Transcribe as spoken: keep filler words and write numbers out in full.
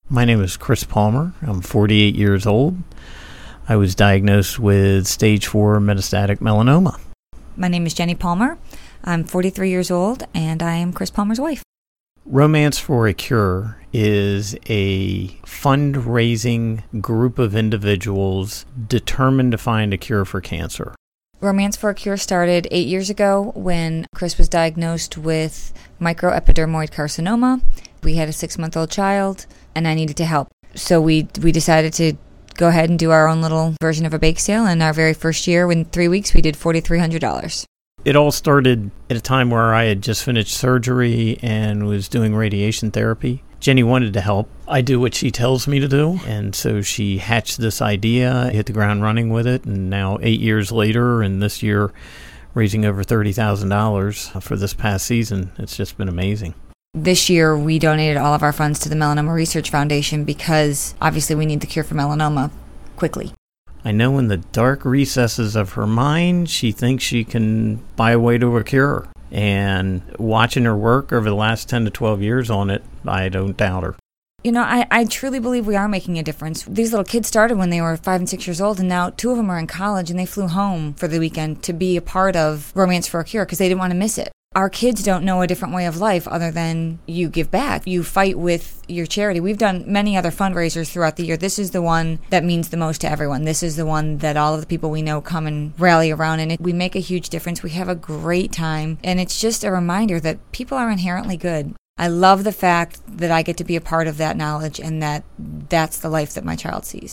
My name is Chris Palmer. I'm forty-eight years old. I was diagnosed with stage four metastatic melanoma. My name is Jenny Palmer. I'm forty-three years old, and I am Chris Palmer's wife. Romance for a Cure is a fundraising group of individuals determined to find a cure for cancer. Romance for a Cure started eight years ago when Chris was diagnosed with microepidermoid carcinoma. We had a six-month-old child, and I needed to help. So we we decided to go ahead and do our own little version of a bake sale. And our very first year, in three weeks, we did four thousand three hundred dollars. It all started at a time where I had just finished surgery and was doing radiation therapy. Jenny wanted to help. I do what she tells me to do, and so she hatched this idea, hit the ground running with it, and now eight years later, and this year, raising over thirty thousand dollars for this past season. It's just been amazing. This year, we donated all of our funds to the Melanoma Research Foundation because, obviously, we need the cure for melanoma quickly. I know in the dark recesses of her mind, she thinks she can buy a way to a cure. And watching her work over the last ten to twelve years on it, I don't doubt her. You know, I, I truly believe we are making a difference. These little kids started when they were five and six years old, and now two of them are in college, and they flew home for the weekend to be a part of Romance for a Cure because they didn't want to miss it. Our kids don't know a different way of life other than you give back. You fight with your charity. We've done many other fundraisers throughout the year. This is the one that means the most to everyone. This is the one that all of the people we know come and rally around, and it, we make a huge difference. We have a great time, and it's just a reminder that people are inherently good. I love the fact that I get to be a part of that knowledge and that that's the life that my child sees.